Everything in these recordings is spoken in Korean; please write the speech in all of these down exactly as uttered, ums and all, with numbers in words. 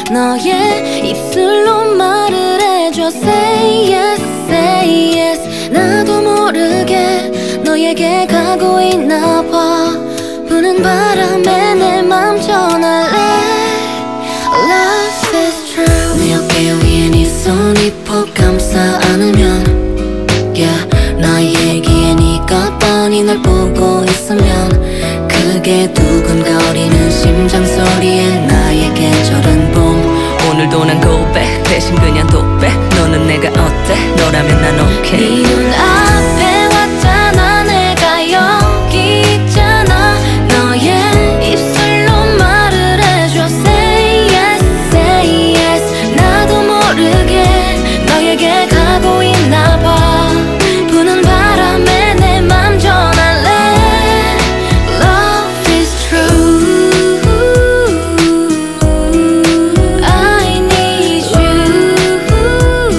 너의 입술로 말을 해줘. Say yes, say yes. 나도 모르게 너에게 가고 있나 봐. 부는 바람에 내 맘 전할래. Love is true. 내 어깨 위에 네 손이 푹 감싸 안으면 yeah. 나의 얘기에 네가 뻔히 날 보고 있으면 그게 두근거리는 심장 소리에 나의 계절은 봄. 오늘도 난 고백 대신 그냥 독백. 너는 내가 어때? 너라면 난 오케이. 네 눈앞에 왔잖아. 내가 여기 있잖아. 너의 입술로 말을 해줘. Say yes, say yes. 나도 모르게 너에게 가고 있나 봐. 부는 바람에 내 맘 전할래. Love is true. I need you.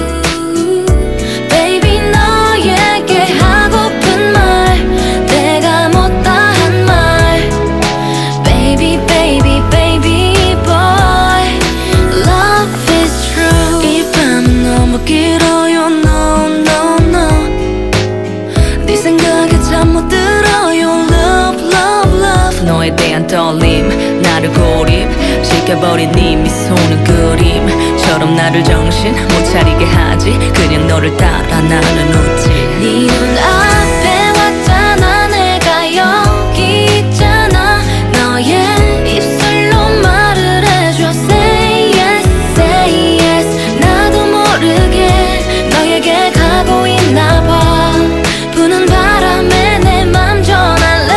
Baby 너에게 하고픈 말 내가 못다 한 말. Baby baby baby boy. Love is true. 이 밤은 너무 길어요. No no no. 네 생각에 잠 못 들어요. Love love love. 너에 대한 떨림 나를 고립 시켜버린 네 미소는 그림처럼 나를 정신 못 차리게 하지. 그냥 너를 따라 나는 웃지. 네 눈앞에 왔잖아. 내가 여기 있잖아. 너의 입술로 말을 해줘. Say yes, say yes. 나도 모르게 너에게 가고 있나 봐. 부는 바람에 내 맘 전할래.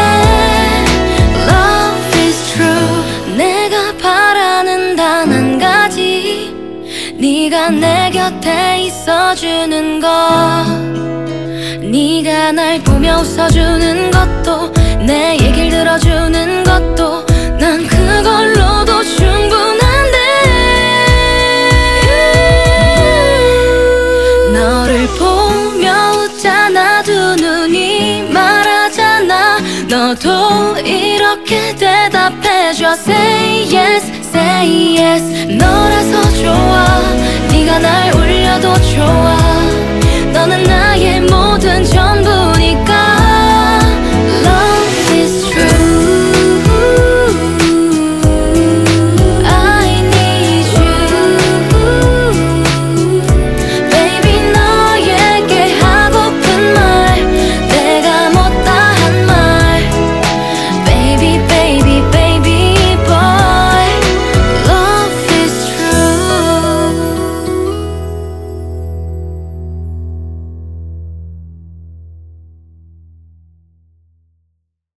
Love is true. 내가 바라는 단 한 가지. 네가 내 곁에 있어주는 것. 네가 날 보며 웃어주는 것도 내 얘길 들어주는 것도 난 그걸로도 충분한데. 너를 보며 웃잖아. 두 눈이 말하잖아. 너도 이렇게 대답해줘. Say yes, say yes. 너라서 좋아. 네가 날 울려도 좋아. 너는 나